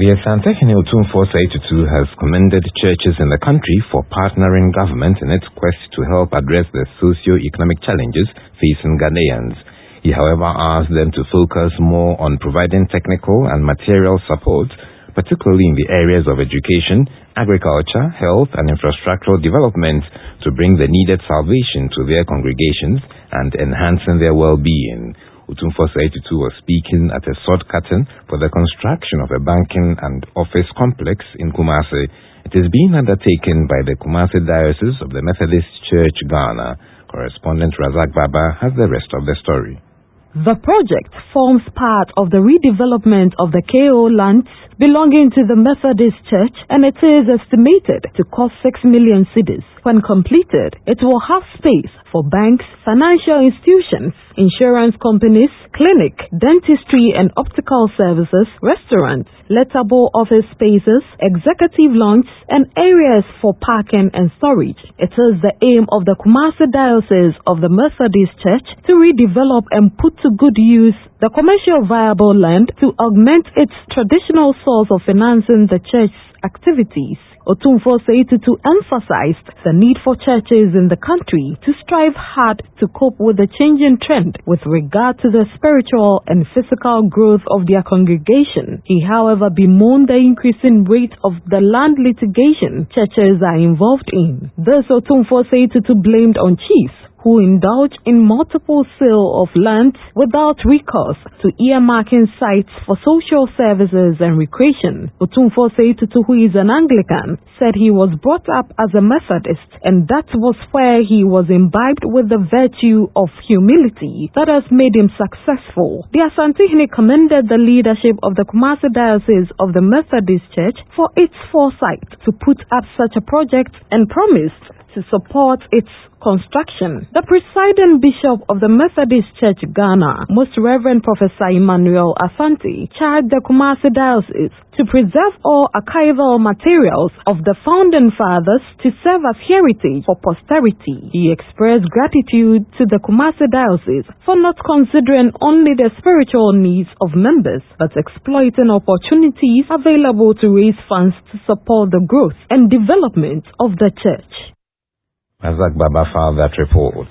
The Asante Otumfuo Saitutu has commended churches in the country for partnering government in its quest to help address the socio-economic challenges facing Ghanaians. He, however, asked them to focus more on providing technical and material support, particularly in the areas of education, agriculture, health, and infrastructural development to bring the needed salvation to their congregations and enhancing their well-being. Otumfuo Saitutu was speaking at a sword curtain for the construction of a banking and office complex in Kumasi. It is being undertaken by the Kumasi Diocese of the Methodist Church, Ghana. Correspondent Razak Baba has the rest of the story. The project forms part of the redevelopment of the KO lands belonging to the Methodist Church, and it is estimated to cost 6 million cedis. When completed, it will have space for banks, financial institutions, insurance companies, clinic, dentistry and optical services, restaurants, lettable office spaces, executive lounge, and areas for parking and storage. It is the aim of the Kumasi Diocese of the Methodist Church to redevelop and put to good use the commercial viable land to augment its traditional source of financing the church's activities. Otumfuo Saitutu emphasized the need for churches in the country to strive hard to cope with the changing trend with regard to the spiritual and physical growth of their congregation. He, however, bemoaned the increasing rate of the land litigation churches are involved in. This Otumfuo Saitutu blamed on chiefs who indulge in multiple sale of lands without recourse to earmarking sites for social services and recreation. Otumfuo Saitutu, who is an Anglican, said he was brought up as a Methodist, and that was where he was imbibed with the virtue of humility that has made him successful. The Asante commended the leadership of the Kumasi Diocese of the Methodist Church for its foresight to put up such a project and promised to support its construction. The presiding bishop of the Methodist Church, Ghana, Most Reverend Professor Emmanuel Asante, charged the Kumasi Diocese to preserve all archival materials of the founding fathers to serve as heritage for posterity. He expressed gratitude to the Kumasi Diocese for not considering only the spiritual needs of members, but exploiting opportunities available to raise funds to support the growth and development of the church. Razak Baba filed that report.